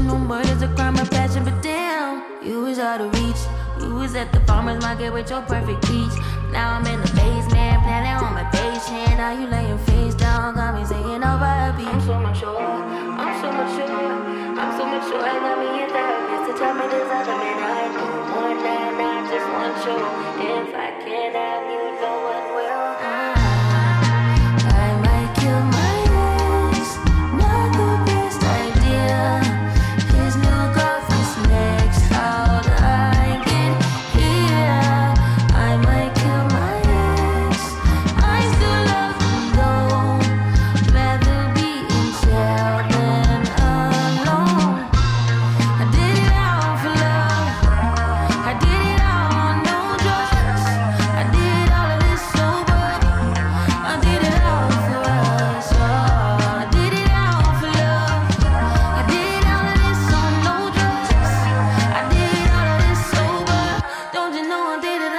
no murder's a crime of passion, but damn, you was out of reach. You was at the farmer's market with your perfect peach. Now I'm in the basement, planning on my patient. Now you laying face down, got me singing over a beat. I'm so mature, I'm so mature, I'm so mature. I got me in therapist to tell me there's other men I do more than I just want you. If I can't have you, no one will. I might kill my ex, not the best idea. His new girlfriend's next, how'd I get here? I might kill my ex, I still love him though. Rather be in jail than alone. I did it all for love, I did it all on no drugs. I did all of this sober, I did it all for us. I did it all for love, I did all of this on no drugs. I did all of this sober, don't you know I did it